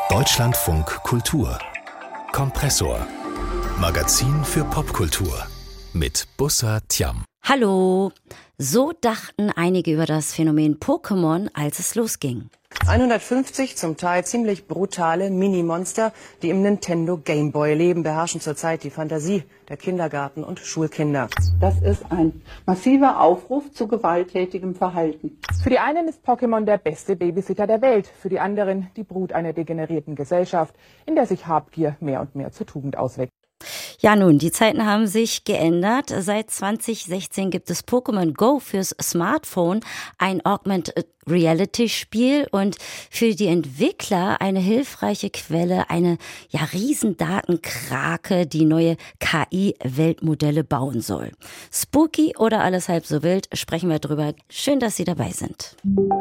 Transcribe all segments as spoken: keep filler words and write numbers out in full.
Deutschlandfunk Kultur Kompressor Magazin für Popkultur mit Bussa Tiam. Hallo! So dachten einige über das Phänomen Pokémon, als es losging. hundertfünfzig zum Teil ziemlich brutale Mini-Monster, die im Nintendo Game Boy leben, beherrschen zurzeit die Fantasie der Kindergarten- und Schulkinder. Das ist ein massiver Aufruf zu gewalttätigem Verhalten. Für die einen ist Pokémon der beste Babysitter der Welt, für die anderen die Brut einer degenerierten Gesellschaft, in der sich Habgier mehr und mehr zur Tugend auswächst. Ja nun, die Zeiten haben sich geändert. Seit zwanzig sechzehn gibt es Pokémon Go fürs Smartphone, ein Augmented Reality Spiel und für die Entwickler eine hilfreiche Quelle, eine ja Riesendatenkrake, die neue K I-Weltmodelle bauen soll. Spooky oder alles halb so wild, sprechen wir drüber. Schön, dass Sie dabei sind.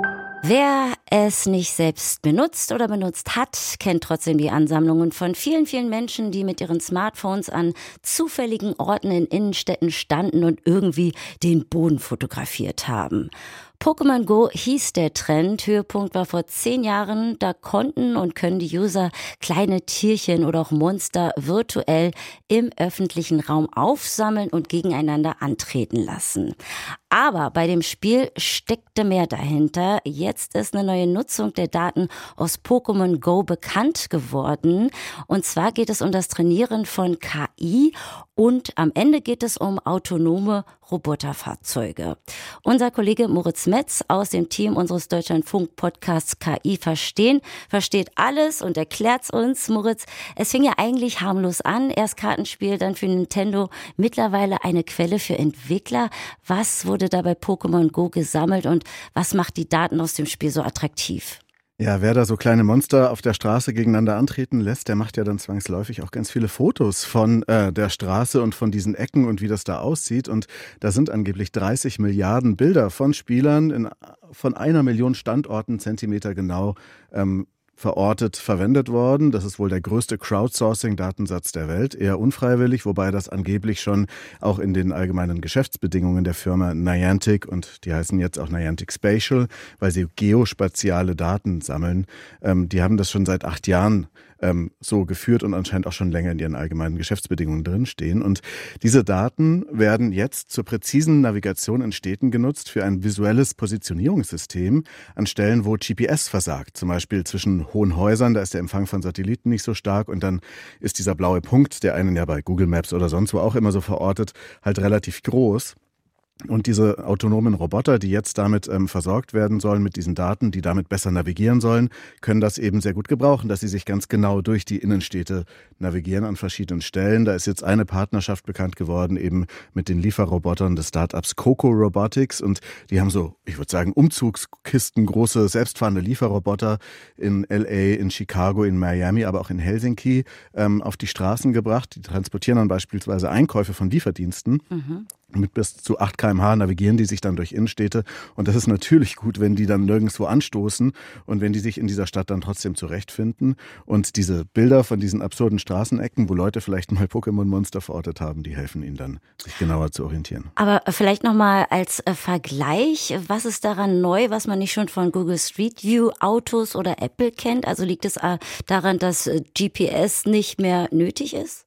Wer es nicht selbst benutzt oder benutzt hat, kennt trotzdem die Ansammlungen von vielen, vielen Menschen, die mit ihren Smartphones an zufälligen Orten in Innenstädten standen und irgendwie den Boden fotografiert haben. Pokémon Go hieß der Trend. Höhepunkt war vor zehn Jahren. Da konnten und können die User kleine Tierchen oder auch Monster virtuell im öffentlichen Raum aufsammeln und gegeneinander antreten lassen. Aber bei dem Spiel steckte mehr dahinter. Jetzt ist eine neue Nutzung der Daten aus Pokémon Go bekannt geworden. Und zwar geht es um das Trainieren von K I und am Ende geht es um autonome Roboterfahrzeuge. Unser Kollege Moritz Metz aus dem Team unseres Deutschlandfunk-Podcasts K I verstehen, versteht alles und erklärt's uns. Moritz, es fing ja eigentlich harmlos an. Erst Kartenspiel, dann für Nintendo, mittlerweile eine Quelle für Entwickler. Was wurde da bei Pokémon Go gesammelt und was macht die Daten aus dem Spiel so attraktiv? Ja, wer da so kleine Monster auf der Straße gegeneinander antreten lässt, der macht ja dann zwangsläufig auch ganz viele Fotos von äh, der Straße und von diesen Ecken und wie das da aussieht. Und da sind angeblich dreißig Milliarden Bilder von Spielern in, von einer Million Standorten Zentimeter genau ähm, verortet verwendet worden. Das ist wohl der größte Crowdsourcing-Datensatz der Welt, eher unfreiwillig, wobei das angeblich schon auch in den allgemeinen Geschäftsbedingungen der Firma Niantic, und die heißen jetzt auch Niantic Spatial, weil sie geospatiale Daten sammeln, ähm, die haben das schon seit acht Jahren ähm, so geführt und anscheinend auch schon länger in ihren allgemeinen Geschäftsbedingungen drinstehen. Und diese Daten werden jetzt zur präzisen Navigation in Städten genutzt für ein visuelles Positionierungssystem an Stellen, wo G P S versagt. Zum Beispiel zwischen hohen Häusern, da ist der Empfang von Satelliten nicht so stark und dann ist dieser blaue Punkt, der einen ja bei Google Maps oder sonst wo auch immer so verortet, halt relativ groß. Und diese autonomen Roboter, die jetzt damit ähm, versorgt werden sollen, mit diesen Daten, die damit besser navigieren sollen, können das eben sehr gut gebrauchen, dass sie sich ganz genau durch die Innenstädte navigieren an verschiedenen Stellen. Da ist jetzt eine Partnerschaft bekannt geworden, eben mit den Lieferrobotern des Startups Coco Robotics. Und die haben so, ich würde sagen, Umzugskisten, große selbstfahrende Lieferroboter in L A, in Chicago, in Miami, aber auch in Helsinki ähm, auf die Straßen gebracht. Die transportieren dann beispielsweise Einkäufe von Lieferdiensten. Mhm. Mit bis zu acht Kilometer pro Stunde navigieren die sich dann durch Innenstädte. Und das ist natürlich gut, wenn die dann nirgendwo anstoßen und wenn die sich in dieser Stadt dann trotzdem zurechtfinden. Und diese Bilder von diesen absurden Straßenecken, wo Leute vielleicht mal Pokémon-Monster verortet haben, die helfen ihnen dann, sich genauer zu orientieren. Aber vielleicht nochmal als äh, Vergleich, was ist daran neu, was man nicht schon von Google Street View, Autos oder Apple kennt? Also liegt es äh, daran, dass äh, G P S nicht mehr nötig ist?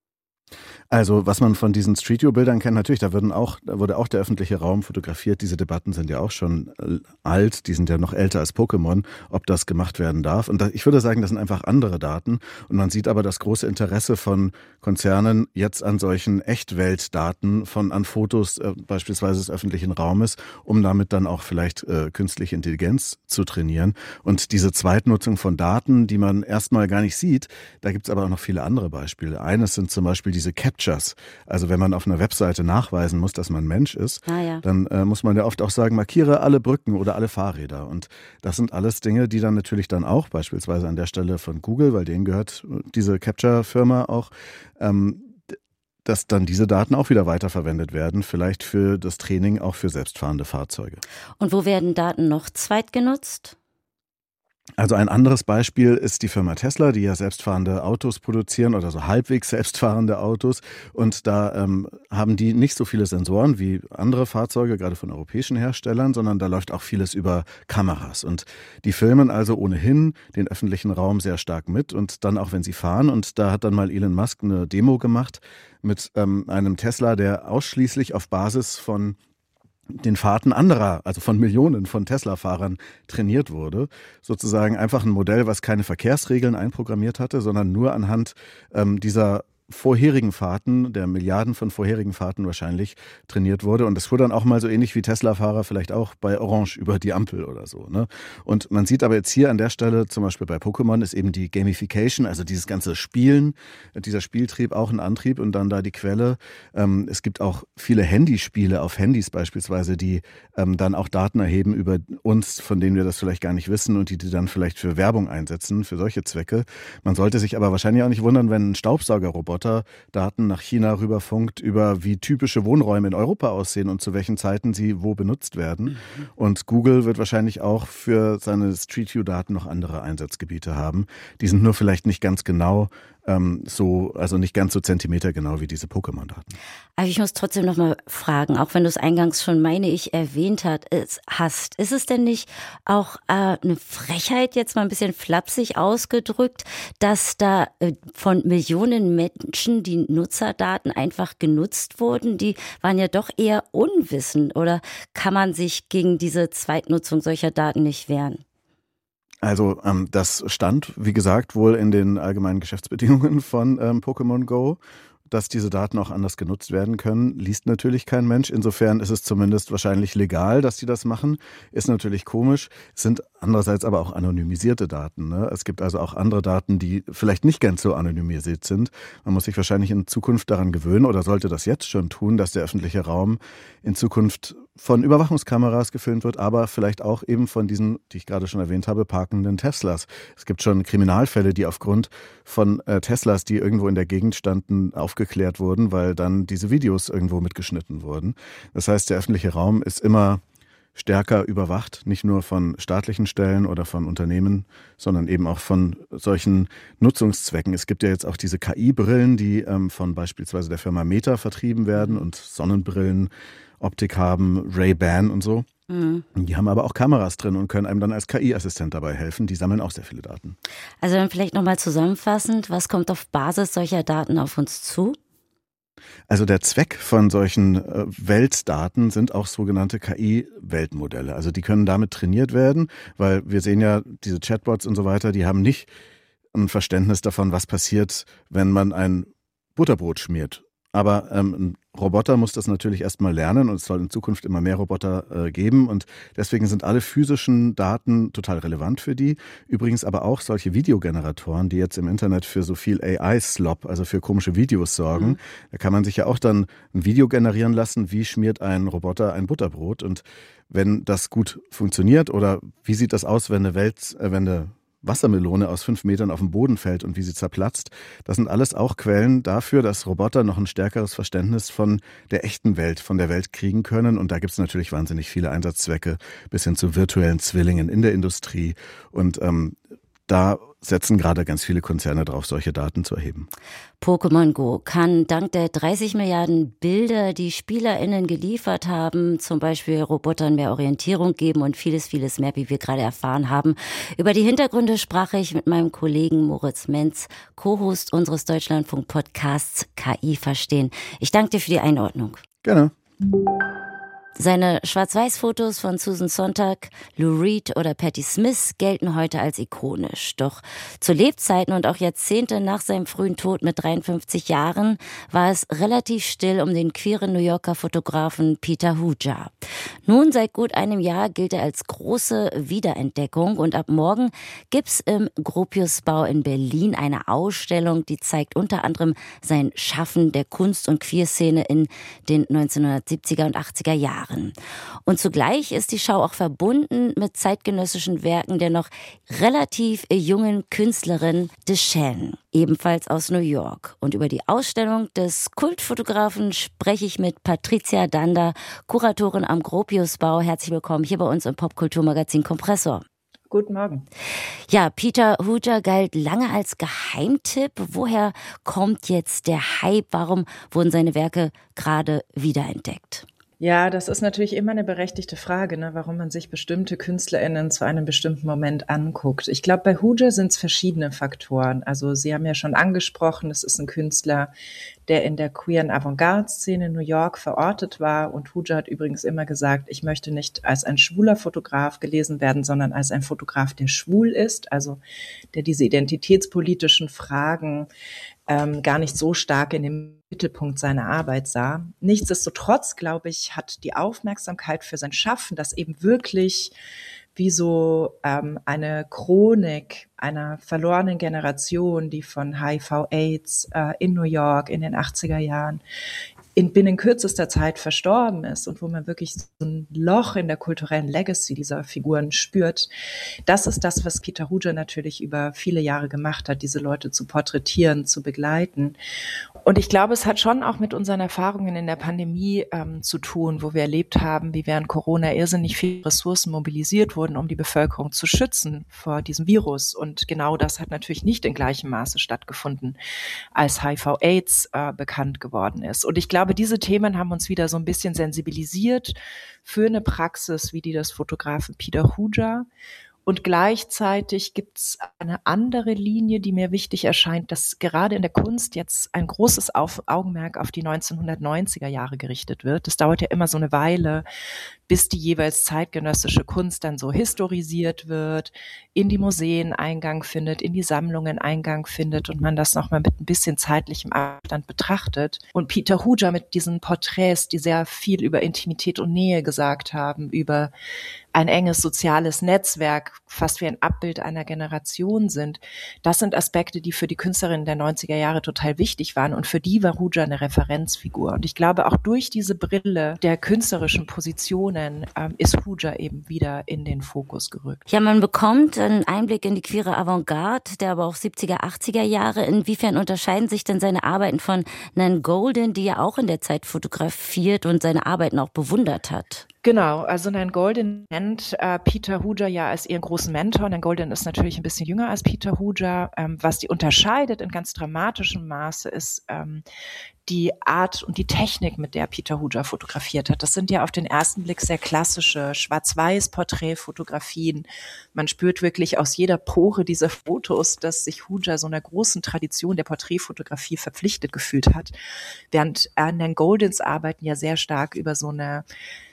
Also was man von diesen Street View-Bildern kennt, natürlich, da, würden auch, da wurde auch der öffentliche Raum fotografiert. Diese Debatten sind ja auch schon alt, die sind ja noch älter als Pokémon, ob das gemacht werden darf. Und da, ich würde sagen, das sind einfach andere Daten. Und man sieht aber das große Interesse von Konzernen jetzt an solchen Echtweltdaten, von an Fotos äh, beispielsweise des öffentlichen Raumes, um damit dann auch vielleicht äh, künstliche Intelligenz zu trainieren. Und diese Zweitnutzung von Daten, die man erstmal gar nicht sieht, da gibt es aber auch noch viele andere Beispiele. Eines sind zum Beispiel diese Captchas. Also wenn man auf einer Webseite nachweisen muss, dass man Mensch ist, ah, ja. dann äh, muss man ja oft auch sagen, markiere alle Brücken oder alle Fahrräder. Und das sind alles Dinge, die dann natürlich dann auch beispielsweise an der Stelle von Google, weil denen gehört diese Capture-Firma auch, ähm, dass dann diese Daten auch wieder weiterverwendet werden, vielleicht für das Training auch für selbstfahrende Fahrzeuge. Und wo werden Daten noch zweitgenutzt? Also ein anderes Beispiel ist die Firma Tesla, die ja selbstfahrende Autos produzieren oder so halbwegs selbstfahrende Autos. Und da ähm, haben die nicht so viele Sensoren wie andere Fahrzeuge, gerade von europäischen Herstellern, sondern da läuft auch vieles über Kameras. Und die filmen also ohnehin den öffentlichen Raum sehr stark mit und dann auch, wenn sie fahren. Und da hat dann mal Elon Musk eine Demo gemacht mit ähm, einem Tesla, der ausschließlich auf Basis von den Fahrten anderer, also von Millionen von Tesla-Fahrern trainiert wurde. Sozusagen einfach ein Modell, was keine Verkehrsregeln einprogrammiert hatte, sondern nur anhand ähm, dieser vorherigen Fahrten, der Milliarden von vorherigen Fahrten wahrscheinlich trainiert wurde. Und das fuhr dann auch mal so ähnlich wie Tesla-Fahrer vielleicht auch bei Orange über die Ampel oder so. Ne? Und man sieht aber jetzt hier an der Stelle, zum Beispiel bei Pokémon, ist eben die Gamification, also dieses ganze Spielen, dieser Spieltrieb auch ein Antrieb und dann da die Quelle. Ähm, es gibt auch viele Handyspiele auf Handys beispielsweise, die ähm, dann auch Daten erheben über uns, von denen wir das vielleicht gar nicht wissen und die die dann vielleicht für Werbung einsetzen, für solche Zwecke. Man sollte sich aber wahrscheinlich auch nicht wundern, wenn ein Staubsaugerroboter Daten nach China rüberfunkt über wie typische Wohnräume in Europa aussehen und zu welchen Zeiten sie wo benutzt werden. Mhm. Und Google wird wahrscheinlich auch für seine Street View-Daten noch andere Einsatzgebiete haben. Die sind nur vielleicht nicht ganz genau ähm, so, also nicht ganz so zentimetergenau wie diese Pokémon-Daten. Aber ich muss trotzdem noch mal fragen, auch wenn du es eingangs schon, meine ich, erwähnt hat, es hast, ist es denn nicht auch äh, eine Frechheit, jetzt mal ein bisschen flapsig ausgedrückt, dass da äh, von Millionen Menschen die Nutzerdaten einfach genutzt wurden? Die waren ja doch eher unwissend. Oder kann man sich gegen diese Zweitnutzung solcher Daten nicht wehren? Also ähm, das stand, wie gesagt, wohl in den allgemeinen Geschäftsbedingungen von ähm, Pokémon Go, dass diese Daten auch anders genutzt werden können, liest natürlich kein Mensch. Insofern ist es zumindest wahrscheinlich legal, dass die das machen. Ist natürlich komisch, es sind andererseits aber auch anonymisierte Daten. Ne? Es gibt also auch andere Daten, die vielleicht nicht ganz so anonymisiert sind. Man muss sich wahrscheinlich in Zukunft daran gewöhnen oder sollte das jetzt schon tun, dass der öffentliche Raum in Zukunft von Überwachungskameras gefilmt wird, aber vielleicht auch eben von diesen, die ich gerade schon erwähnt habe, parkenden Teslas. Es gibt schon Kriminalfälle, die aufgrund von äh, Teslas, die irgendwo in der Gegend standen, aufgeklärt wurden, weil dann diese Videos irgendwo mitgeschnitten wurden. Das heißt, der öffentliche Raum ist immer stärker überwacht, nicht nur von staatlichen Stellen oder von Unternehmen, sondern eben auch von solchen Nutzungszwecken. Es gibt ja jetzt auch diese K I-Brillen, die ähm, von beispielsweise der Firma Meta vertrieben werden und Sonnenbrillen, Optik haben, Ray-Ban und so. Mhm. Die haben aber auch Kameras drin und können einem dann als K I-Assistent dabei helfen. Die sammeln auch sehr viele Daten. Also dann vielleicht nochmal zusammenfassend, was kommt auf Basis solcher Daten auf uns zu? Also der Zweck von solchen äh, Weltdaten sind auch sogenannte K I-Weltmodelle. Also die können damit trainiert werden, weil wir sehen ja, diese Chatbots und so weiter, die haben nicht ein Verständnis davon, was passiert, wenn man ein Butterbrot schmiert. Aber ähm, ein Roboter muss das natürlich erstmal lernen und es soll in Zukunft immer mehr Roboter äh, geben und deswegen sind alle physischen Daten total relevant für die. Übrigens aber auch solche Videogeneratoren, die jetzt im Internet für so viel A I-Slop, also für komische Videos sorgen. Mhm. Da kann man sich ja auch dann ein Video generieren lassen, wie schmiert ein Roboter ein Butterbrot und wenn das gut funktioniert oder wie sieht das aus, wenn eine Welt, äh, wenn eine Wassermelone aus fünf Metern auf den Boden fällt und wie sie zerplatzt. Das sind alles auch Quellen dafür, dass Roboter noch ein stärkeres Verständnis von der echten Welt, von der Welt kriegen können. Und da gibt es natürlich wahnsinnig viele Einsatzzwecke bis hin zu virtuellen Zwillingen in der Industrie. Und ähm, da setzen gerade ganz viele Konzerne drauf, solche Daten zu erheben. Pokémon Go kann dank der dreißig Milliarden Bilder, die SpielerInnen geliefert haben, zum Beispiel Robotern mehr Orientierung geben und vieles, vieles mehr, wie wir gerade erfahren haben. Über die Hintergründe sprach ich mit meinem Kollegen Moritz Menz, Co-Host unseres Deutschlandfunk-Podcasts K I verstehen. Ich danke dir für die Einordnung. Gerne. Seine Schwarz-Weiß-Fotos von Susan Sontag, Lou Reed oder Patti Smith gelten heute als ikonisch. Doch zu Lebzeiten und auch Jahrzehnte nach seinem frühen Tod mit dreiundfünfzig Jahren war es relativ still um den queeren New Yorker Fotografen Peter Huja. Nun seit gut einem Jahr gilt er als große Wiederentdeckung und ab morgen gibt's im Gropiusbau in Berlin eine Ausstellung, die zeigt unter anderem sein Schaffen der Kunst- und Queerszene in den neunzehnhundertsiebziger und achtziger Jahren. Und zugleich ist die Schau auch verbunden mit zeitgenössischen Werken der noch relativ jungen Künstlerin Deschênes, ebenfalls aus New York. Und über die Ausstellung des Kultfotografen spreche ich mit Patricia Dander, Kuratorin am Gropiusbau. Herzlich willkommen hier bei uns im Popkulturmagazin Kompressor. Guten Morgen. Ja, Peter Huger galt lange als Geheimtipp. Woher kommt jetzt der Hype? Warum wurden seine Werke gerade wiederentdeckt? Ja, das ist natürlich immer eine berechtigte Frage, ne, warum man sich bestimmte KünstlerInnen zu einem bestimmten Moment anguckt. Ich glaube, bei Huger sind es verschiedene Faktoren. Also Sie haben ja schon angesprochen, es ist ein Künstler, der in der queeren Avantgarde-Szene in New York verortet war. Und Huger hat übrigens immer gesagt, ich möchte nicht als ein schwuler Fotograf gelesen werden, sondern als ein Fotograf, der schwul ist, also der diese identitätspolitischen Fragen ähm, gar nicht so stark in dem Mittelpunkt seiner Arbeit sah. Nichtsdestotrotz, glaube ich, hat die Aufmerksamkeit für sein Schaffen, das eben wirklich wie so ähm, eine Chronik einer verlorenen Generation, die von H I V-Aids äh, in New York in den achtziger Jahren in binnen kürzester Zeit verstorben ist und wo man wirklich so ein Loch in der kulturellen Legacy dieser Figuren spürt. Das ist das, was Peter Huger natürlich über viele Jahre gemacht hat, diese Leute zu porträtieren, zu begleiten. Und ich glaube, es hat schon auch mit unseren Erfahrungen in der Pandemie ähm, zu tun, wo wir erlebt haben, wie während Corona irrsinnig viele Ressourcen mobilisiert wurden, um die Bevölkerung zu schützen vor diesem Virus. Und genau das hat natürlich nicht in gleichem Maße stattgefunden, als H I V-Aids äh, bekannt geworden ist. Und ich glaube, Aber diese Themen haben uns wieder so ein bisschen sensibilisiert für eine Praxis wie die des Fotografen Peter Huger. Und gleichzeitig gibt es eine andere Linie, die mir wichtig erscheint, dass gerade in der Kunst jetzt ein großes Auf- Augenmerk auf die neunzehnhundertneunziger Jahre gerichtet wird. Das dauert ja immer so eine Weile, bis die jeweils zeitgenössische Kunst dann so historisiert wird, in die Museen Eingang findet, in die Sammlungen Eingang findet und man das nochmal mit ein bisschen zeitlichem Abstand betrachtet. Und Peter Huger mit diesen Porträts, die sehr viel über Intimität und Nähe gesagt haben, über ein enges soziales Netzwerk, fast wie ein Abbild einer Generation sind. Das sind Aspekte, die für die Künstlerinnen der neunziger Jahre total wichtig waren und für die war Huger eine Referenzfigur. Und ich glaube, auch durch diese Brille der künstlerischen Positionen ähm, ist Huger eben wieder in den Fokus gerückt. Ja, man bekommt einen Einblick in die queere Avantgarde, der aber auch siebziger, achtziger Jahre. Inwiefern unterscheiden sich denn seine Arbeiten von Nan Goldin, die ja auch in der Zeit fotografiert und seine Arbeiten auch bewundert hat? Genau, also Nan Goldin nennt äh, Peter Huger ja als ihren großen Mentor. Nan Goldin ist natürlich ein bisschen jünger als Peter Huger. Ähm, was die unterscheidet in ganz dramatischem Maße ist ähm, die Art und die Technik, mit der Peter Huger fotografiert hat. Das sind ja auf den ersten Blick sehr klassische Schwarz-Weiß-Porträtfotografien. Man spürt wirklich aus jeder Pore dieser Fotos, dass sich Huger so einer großen Tradition der Porträtfotografie verpflichtet gefühlt hat. Während äh, Nan Goldins Arbeiten ja sehr stark über so eine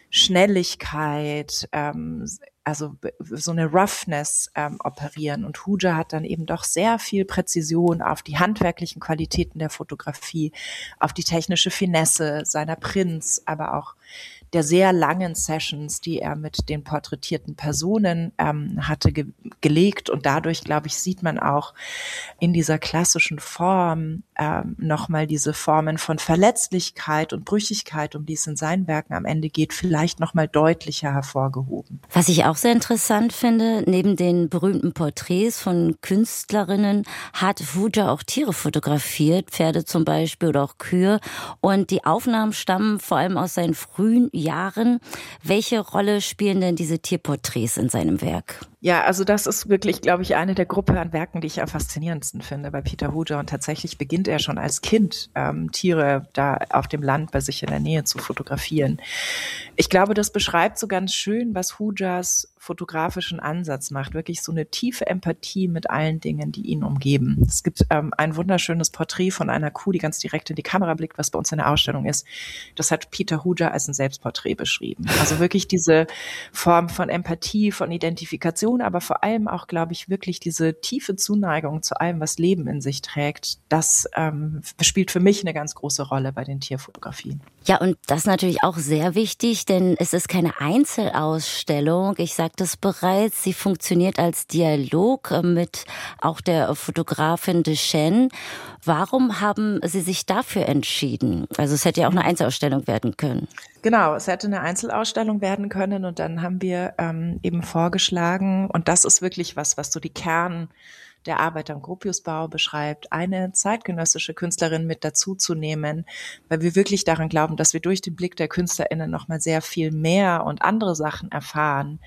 Schnelligkeit, ähm, also so eine Roughness ähm, operieren. Und Huger hat dann eben doch sehr viel Präzision auf die handwerklichen Qualitäten der Fotografie, auf die technische Finesse seiner Prints, aber auch der sehr langen Sessions, die er mit den porträtierten Personen ähm, hatte ge- gelegt. Und dadurch, glaube ich, sieht man auch in dieser klassischen Form ähm, nochmal diese Formen von Verletzlichkeit und Brüchigkeit, um die es in seinen Werken am Ende geht, vielleicht nochmal deutlicher hervorgehoben. Was ich auch sehr interessant finde, neben den berühmten Porträts von Künstlerinnen hat Huger auch Tiere fotografiert, Pferde zum Beispiel oder auch Kühe. Und die Aufnahmen stammen vor allem aus seinen frühen Jahren. Welche Rolle spielen denn diese Tierporträts in seinem Werk? Ja, also das ist wirklich, glaube ich, eine der Gruppe an Werken, die ich am faszinierendsten finde bei Peter Huger. Und tatsächlich beginnt er schon als Kind, ähm, Tiere da auf dem Land bei sich in der Nähe zu fotografieren. Ich glaube, das beschreibt so ganz schön, was Hugers fotografischen Ansatz macht. Wirklich so eine tiefe Empathie mit allen Dingen, die ihn umgeben. Es gibt ähm, ein wunderschönes Porträt von einer Kuh, die ganz direkt in die Kamera blickt, was bei uns in der Ausstellung ist. Das hat Peter Huger als ein Selbstporträt beschrieben. Also wirklich diese Form von Empathie, von Identifikation, aber vor allem auch, glaube ich, wirklich diese tiefe Zuneigung zu allem, was Leben in sich trägt. Das ähm, spielt für mich eine ganz große Rolle bei den Tierfotografien. Ja, und das ist natürlich auch sehr wichtig, denn es ist keine Einzelausstellung. Ich sagte es bereits, sie funktioniert als Dialog mit auch der Fotografin Deschênes. Warum haben Sie sich dafür entschieden? Also es hätte ja auch eine Einzelausstellung werden können. Genau, es hätte eine Einzelausstellung werden können und dann haben wir ähm, eben vorgeschlagen, und das ist wirklich was, was so die Kern der Arbeit am Gropiusbau beschreibt, eine zeitgenössische Künstlerin mit dazu zu nehmen, weil wir wirklich daran glauben, dass wir durch den Blick der KünstlerInnen nochmal sehr viel mehr und andere Sachen erfahren,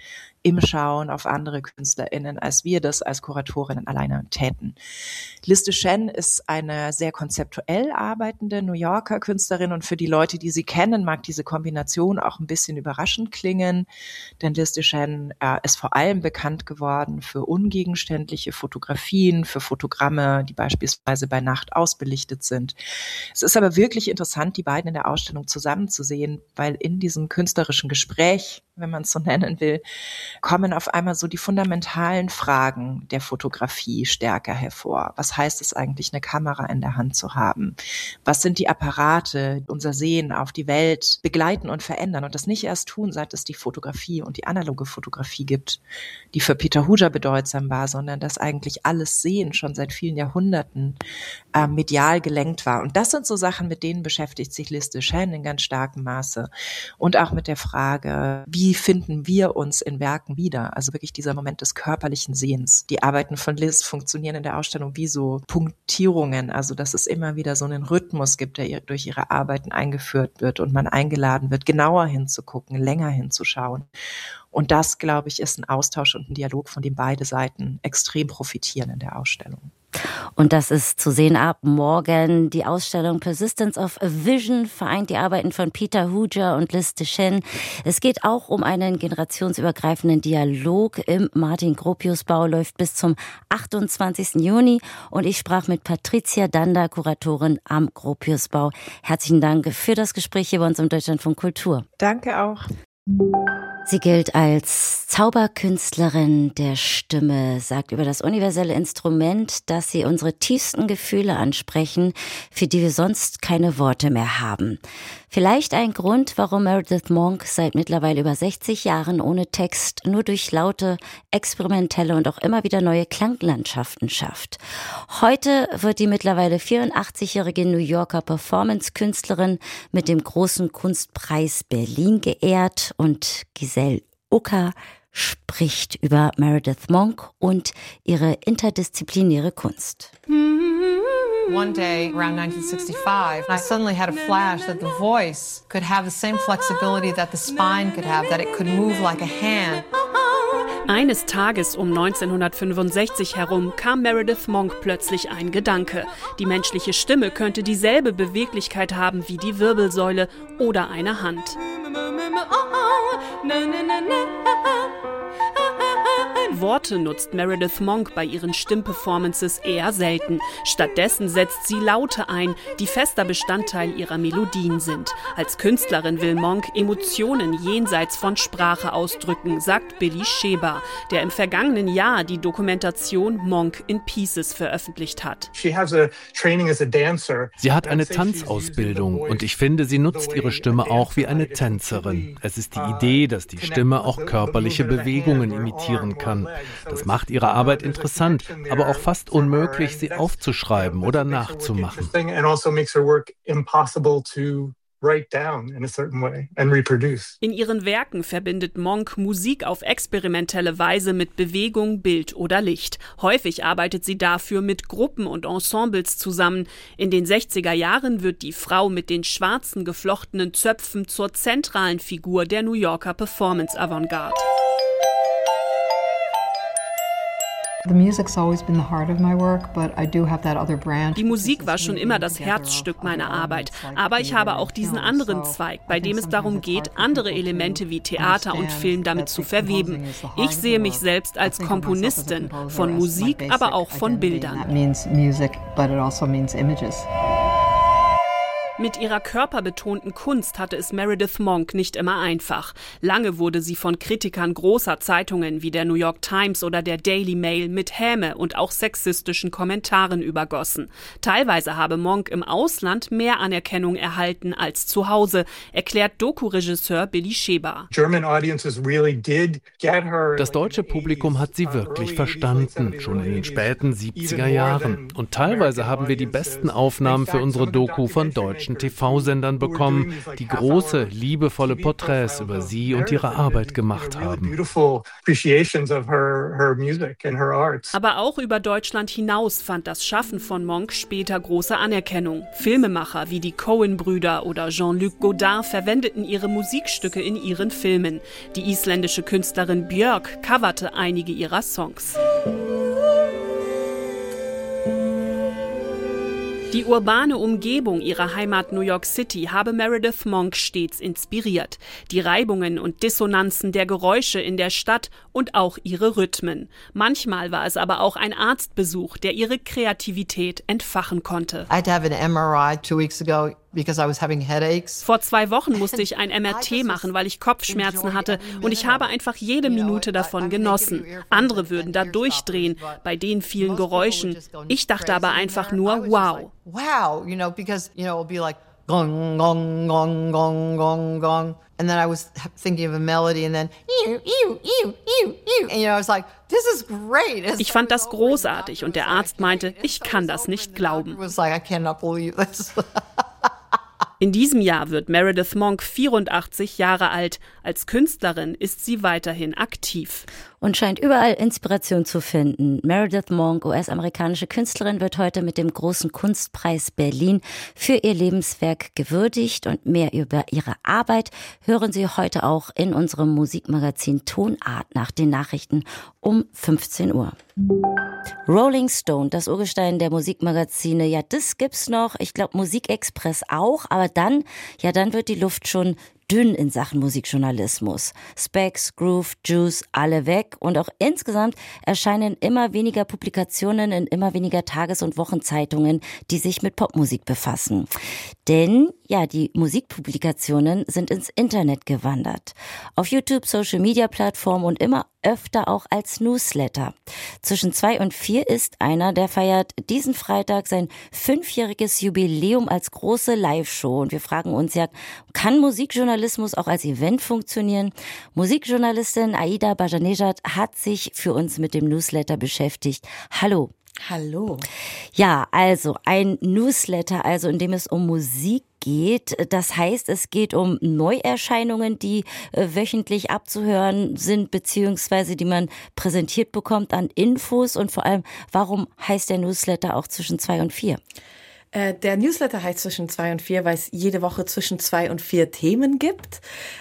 im Schauen auf andere KünstlerInnen, als wir das als Kuratorinnen alleine täten. Liz Duchenne ist eine sehr konzeptuell arbeitende New Yorker Künstlerin und für die Leute, die sie kennen, mag diese Kombination auch ein bisschen überraschend klingen, denn Liz Duchenne äh, ist vor allem bekannt geworden für ungegenständliche Fotografien, für Fotogramme, die beispielsweise bei Nacht ausbelichtet sind. Es ist aber wirklich interessant, die beiden in der Ausstellung zusammenzusehen, weil in diesem künstlerischen Gespräch, wenn man es so nennen will, kommen auf einmal so die fundamentalen Fragen der Fotografie stärker hervor. Was heißt es eigentlich, eine Kamera in der Hand zu haben? Was sind die Apparate, die unser Sehen auf die Welt begleiten und verändern? Und das nicht erst tun, seit es die Fotografie und die analoge Fotografie gibt, die für Peter Huger bedeutsam war, sondern dass eigentlich alles Sehen schon seit vielen Jahrhunderten äh, medial gelenkt war. Und das sind so Sachen, mit denen beschäftigt sich Liz Duchenne in ganz starkem Maße. Und auch mit der Frage, wie finden wir uns in Werken wieder? Also wirklich dieser Moment des körperlichen Sehens. Die Arbeiten von Liz funktionieren in der Ausstellung wie so Punktierungen, also dass es immer wieder so einen Rhythmus gibt, der durch ihre Arbeiten eingeführt wird und man eingeladen wird, genauer hinzugucken, länger hinzuschauen. Und das, glaube ich, ist ein Austausch und ein Dialog, von dem beide Seiten extrem profitieren in der Ausstellung. Und das ist zu sehen ab morgen. Die Ausstellung Persistence of a Vision vereint die Arbeiten von Peter Huger und Liz Duchenne. Es geht auch um einen generationsübergreifenden Dialog im Martin-Gropius-Bau, läuft bis zum achtundzwanzigsten Juni. Und ich sprach mit Patricia Dander, Kuratorin am Gropius-Bau. Herzlichen Dank für das Gespräch hier bei uns im Deutschlandfunk Kultur. Danke auch. Sie gilt als Zauberkünstlerin der Stimme, sagt über das universelle Instrument, dass sie unsere tiefsten Gefühle ansprechen, für die wir sonst keine Worte mehr haben. Vielleicht ein Grund, warum Meredith Monk seit mittlerweile über sechzig Jahren ohne Text nur durch laute, experimentelle und auch immer wieder neue Klanglandschaften schafft. Heute wird die mittlerweile vierundachtzigjährige New Yorker Performance-Künstlerin mit dem Großen Kunstpreis Berlin geehrt und Giselle Ucker spricht über Meredith Monk und ihre interdisziplinäre Kunst. One day around nineteen sixty-five, I suddenly had a flash that the voice could have the same flexibility that the spine could have, that it could move like a hand. Eines Tages um neunzehnhundertfünfundsechzig herum kam Meredith Monk plötzlich ein Gedanke. Die menschliche Stimme könnte dieselbe Beweglichkeit haben wie die Wirbelsäule oder eine Hand. Worte nutzt Meredith Monk bei ihren Stimmperformances eher selten. Stattdessen setzt sie Laute ein, die fester Bestandteil ihrer Melodien sind. Als Künstlerin will Monk Emotionen jenseits von Sprache ausdrücken, sagt Billy Sheber, der im vergangenen Jahr die Dokumentation Monk in Pieces veröffentlicht hat. Sie hat eine Tanzausbildung und ich finde, sie nutzt ihre Stimme auch wie eine Tänzerin. Es ist die Idee, dass die Stimme auch körperliche Bewegungen imitieren kann. Das macht ihre Arbeit interessant, aber auch fast unmöglich, sie aufzuschreiben oder nachzumachen. In ihren Werken verbindet Monk Musik auf experimentelle Weise mit Bewegung, Bild oder Licht. Häufig arbeitet sie dafür mit Gruppen und Ensembles zusammen. In den sechziger Jahren wird die Frau mit den schwarzen geflochtenen Zöpfen zur zentralen Figur der New Yorker Performance-Avantgarde. Die Musik war schon immer das Herzstück meiner Arbeit, aber ich habe auch diesen anderen Zweig, bei dem es darum geht, andere Elemente wie Theater und Film damit zu verweben. Ich sehe mich selbst als Komponistin von Musik, aber auch von Bildern. Mit ihrer körperbetonten Kunst hatte es Meredith Monk nicht immer einfach. Lange wurde sie von Kritikern großer Zeitungen wie der New York Times oder der Daily Mail mit Häme und auch sexistischen Kommentaren übergossen. Teilweise habe Monk im Ausland mehr Anerkennung erhalten als zu Hause, erklärt Doku-Regisseur Billy Sheber. Das deutsche Publikum hat sie wirklich verstanden, schon in den späten siebziger Jahren. Und teilweise haben wir die besten Aufnahmen für unsere Doku von deutschen deutschen T V-Sendern bekommen, die große, liebevolle Porträts über sie und ihre Arbeit gemacht haben. Aber auch über Deutschland hinaus fand das Schaffen von Monk später große Anerkennung. Filmemacher wie die Coen-Brüder oder Jean-Luc Godard verwendeten ihre Musikstücke in ihren Filmen. Die isländische Künstlerin Björk coverte einige ihrer Songs. Die urbane Umgebung ihrer Heimat New York City habe Meredith Monk stets inspiriert. Die Reibungen und Dissonanzen der Geräusche in der Stadt und auch ihre Rhythmen. Manchmal war es aber auch ein Arztbesuch, der ihre Kreativität entfachen konnte. I had to have an M R I two weeks ago. Because I was having headaches. Vor zwei Wochen musste ich ein M R T machen, weil ich Kopfschmerzen hatte und ich habe einfach jede Minute davon genossen. Andere würden da durchdrehen bei den vielen Geräuschen. Ich dachte aber einfach nur, wow. Wow, you know, because, you know, it'll be like gong, gong, gong, gong, gong, gong. And then I was thinking of a melody and then ew, ew, ew, ew, ew. And you know, I was like, this is great. Ich fand das großartig und der Arzt meinte, ich kann das nicht glauben. It was like, I cannot believe this. In diesem Jahr wird Meredith Monk vierundachtzig Jahre alt. Als Künstlerin ist sie weiterhin aktiv. Und scheint überall Inspiration zu finden. Meredith Monk, U S-amerikanische Künstlerin, wird heute mit dem Großen Kunstpreis Berlin für ihr Lebenswerk gewürdigt. Und mehr über ihre Arbeit hören Sie heute auch in unserem Musikmagazin Tonart nach den Nachrichten um fünfzehn Uhr. Rolling Stone, das Urgestein der Musikmagazine, ja, das gibt's noch. Ich glaube, Musikexpress auch, aber dann, ja, dann wird die Luft schon dünn in Sachen Musikjournalismus. Specs, Groove, Juice, alle weg und auch insgesamt erscheinen immer weniger Publikationen in immer weniger Tages- und Wochenzeitungen, die sich mit Popmusik befassen. Denn, ja, die Musikpublikationen sind ins Internet gewandert. Auf YouTube, Social-Media-Plattformen und immer öfter auch als Newsletter. Zwischen zwei und vier ist einer, der feiert diesen Freitag sein fünfjähriges Jubiläum als große Live-Show. Und wir fragen uns ja, kann Musikjournalismus auch als Event funktionieren? Musikjournalistin Aida Bajanejad hat sich für uns mit dem Newsletter beschäftigt. Hallo. Hallo. Ja, also ein Newsletter, also in dem es um Musik geht. Das heißt, es geht um Neuerscheinungen, die äh, wöchentlich abzuhören sind, beziehungsweise die man präsentiert bekommt an Infos. Und vor allem, warum heißt der Newsletter auch zwischen zwei und vier? Äh, der Newsletter heißt zwischen zwei und vier, weil es jede Woche zwischen zwei und vier Themen gibt.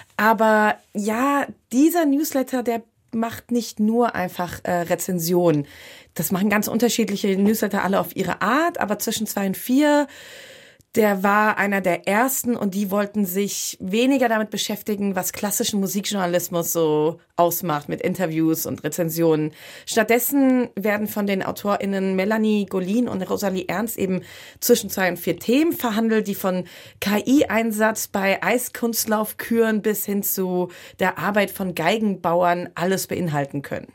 Aber ja, dieser Newsletter, der macht nicht nur einfach äh, Rezensionen. Das machen ganz unterschiedliche Newsletter, alle auf ihre Art, aber zwischen zwei und vier, der war einer der ersten und die wollten sich weniger damit beschäftigen, was klassischen Musikjournalismus so ausmacht mit Interviews und Rezensionen. Stattdessen werden von den AutorInnen Melanie Golin und Rosalie Ernst eben zwischen zwei und vier Themen verhandelt, die von K I-Einsatz bei Eiskunstlaufküren bis hin zu der Arbeit von Geigenbauern alles beinhalten können.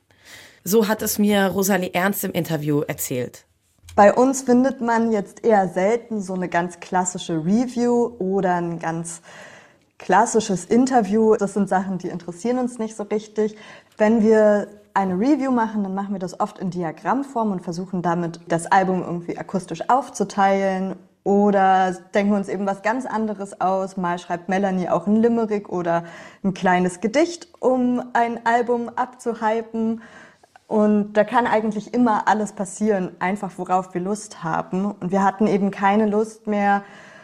So hat es mir Rosalie Ernst im Interview erzählt. Bei uns findet man jetzt eher selten so eine ganz klassische Review oder ein ganz klassisches Interview. Das sind Sachen, die interessieren uns nicht so richtig. Wenn wir eine Review machen, dann machen wir das oft in Diagrammform und versuchen damit, das Album irgendwie akustisch aufzuteilen. Oder denken wir uns eben was ganz anderes aus. Mal schreibt Melanie auch ein Limerick oder ein kleines Gedicht, um ein Album abzuhypen. Und da kann eigentlich immer alles passieren, einfach worauf wir Lust haben. Und wir hatten eben keine Lust mehr,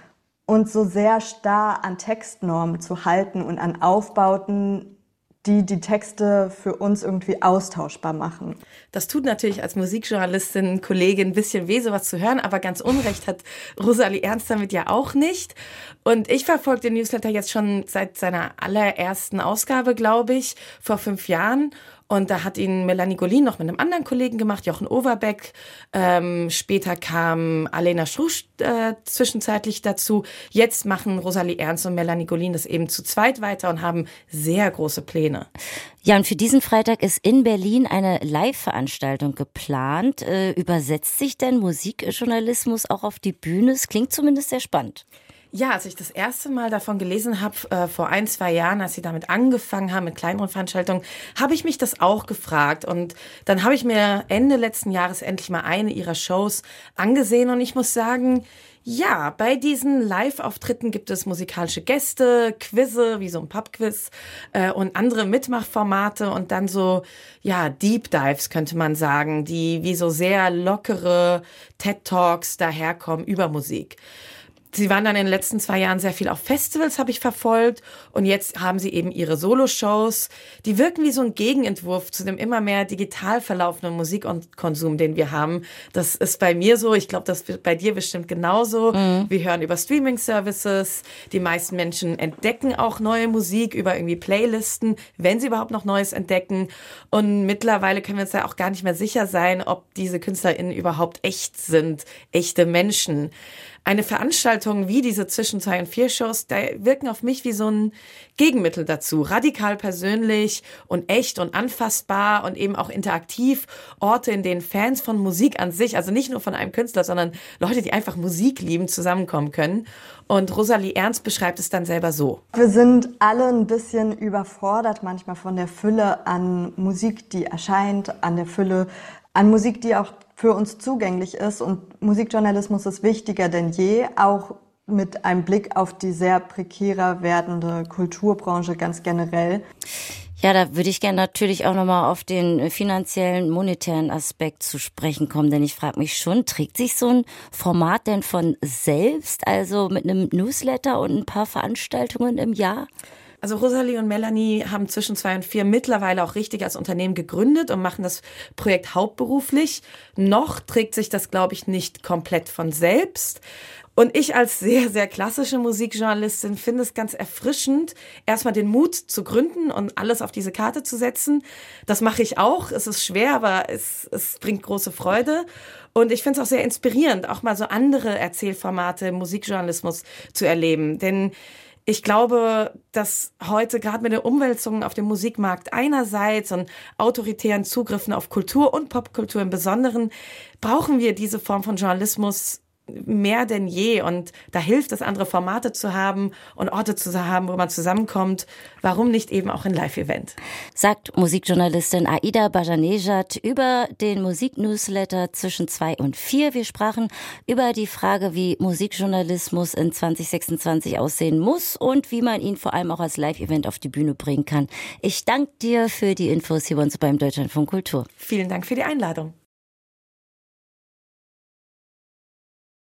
uns so sehr starr an Textnormen zu halten und an Aufbauten, die die Texte für uns irgendwie austauschbar machen. Das tut natürlich als Musikjournalistin, Kollegin ein bisschen weh, sowas zu hören, aber ganz Unrecht hat Rosalie Ernst damit ja auch nicht. Und ich verfolge den Newsletter jetzt schon seit seiner allerersten Ausgabe, glaube ich, vor fünf Jahren. Und da hat ihn Melanie Golin noch mit einem anderen Kollegen gemacht, Jochen Overbeck. Ähm, später kam Alena Schrusch äh, zwischenzeitlich dazu. Jetzt machen Rosalie Ernst und Melanie Golin das eben zu zweit weiter und haben sehr große Pläne. Ja, und für diesen Freitag ist in Berlin eine Live-Veranstaltung geplant. Äh, übersetzt sich denn Musikjournalismus auch auf die Bühne? Es klingt zumindest sehr spannend. Ja, als ich das erste Mal davon gelesen habe, äh, vor ein, zwei Jahren, als sie damit angefangen haben mit kleineren Veranstaltungen, habe ich mich das auch gefragt. Und dann habe ich mir Ende letzten Jahres endlich mal eine ihrer Shows angesehen. Und ich muss sagen, ja, bei diesen Live-Auftritten gibt es musikalische Gäste, Quizze, wie so ein Pub-Quiz äh, und andere Mitmachformate und dann so, ja, Deep Dives könnte man sagen, die wie so sehr lockere TED-Talks daherkommen über Musik. Sie waren dann in den letzten zwei Jahren sehr viel auf Festivals, habe ich verfolgt. Und jetzt haben sie eben ihre Solo-Shows. Die wirken wie so ein Gegenentwurf zu dem immer mehr digital verlaufenden Musikkonsum, den wir haben. Das ist bei mir so. Ich glaube, das wird bei dir bestimmt genauso. Mhm. Wir hören über Streaming-Services. Die meisten Menschen entdecken auch neue Musik über irgendwie Playlisten, wenn sie überhaupt noch Neues entdecken. Und mittlerweile können wir uns ja auch gar nicht mehr sicher sein, ob diese KünstlerInnen überhaupt echt sind, echte Menschen. Eine Veranstaltung wie diese zwischen zwei und vier Shows, da wirken auf mich wie so ein Gegenmittel dazu. Radikal persönlich und echt und anfassbar und eben auch interaktiv. Orte, in denen Fans von Musik an sich, also nicht nur von einem Künstler, sondern Leute, die einfach Musik lieben, zusammenkommen können. Und Rosalie Ernst beschreibt es dann selber so. Wir sind alle ein bisschen überfordert manchmal von der Fülle an Musik, die erscheint, an der Fülle an Musik, die auch für uns zugänglich ist. Und Musikjournalismus ist wichtiger denn je, auch mit einem Blick auf die sehr prekärer werdende Kulturbranche ganz generell. Ja, da würde ich gerne natürlich auch nochmal auf den finanziellen, monetären Aspekt zu sprechen kommen, denn ich frage mich schon, trägt sich so ein Format denn von selbst, also mit einem Newsletter und ein paar Veranstaltungen im Jahr? Also Rosalie und Melanie haben zwischen zwei und vier mittlerweile auch richtig als Unternehmen gegründet und machen das Projekt hauptberuflich. Noch trägt sich das, glaube ich, nicht komplett von selbst. Und ich als sehr, sehr klassische Musikjournalistin finde es ganz erfrischend, erstmal den Mut zu gründen und alles auf diese Karte zu setzen. Das mache ich auch. Es ist schwer, aber es, es bringt große Freude. Und ich finde es auch sehr inspirierend, auch mal so andere Erzählformate im Musikjournalismus zu erleben. Denn ich glaube, dass heute gerade mit den Umwälzungen auf dem Musikmarkt einerseits und autoritären Zugriffen auf Kultur und Popkultur im Besonderen brauchen wir diese Form von Journalismus mehr denn je. Und da hilft es, andere Formate zu haben und Orte zu haben, wo man zusammenkommt. Warum nicht eben auch ein Live-Event? Sagt Musikjournalistin Aida Bajanejad über den Musiknewsletter zwischen zwei und vier. Wir sprachen über die Frage, wie Musikjournalismus in zwanzig sechsundzwanzig aussehen muss und wie man ihn vor allem auch als Live-Event auf die Bühne bringen kann. Ich danke dir für die Infos hier bei uns beim Deutschlandfunk Kultur. Vielen Dank für die Einladung.